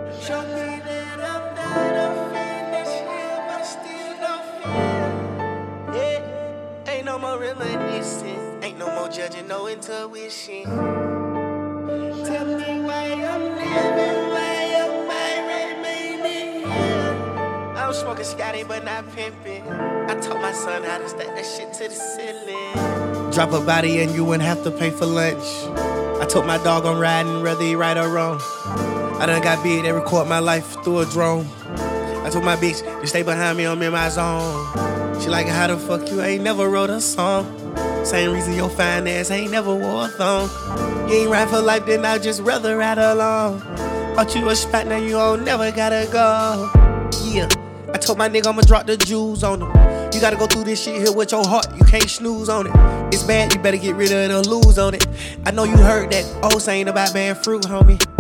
Show me that I'm not a finish him, but still no fear. Yeah, ain't no more reminiscing, ain't no more judging, no intuition. Tell me why I'm living, why am I remaining here? I'm smoking Scotty, but not pimping. I taught my son how to stack that shit to the ceiling. Drop a body and you wouldn't have to pay for lunch. I told my dog I'm riding, whether he right or wrong. I done got big, they record my life through a drone. I told my bitch to stay behind me, I'm in my zone. She like, how the fuck you ain't never wrote a song? Same reason your fine ass ain't never wore a thong. You ain't ride for life, then I'd just rather ride along. Bought you a spot, now you don't never gotta go. Yeah, I told my nigga I'ma drop the jewels on him. You gotta go through this shit here with your heart, you can't snooze on it. It's bad, you better get rid of the lose on it. I know you heard that old saying about bad fruit, homie.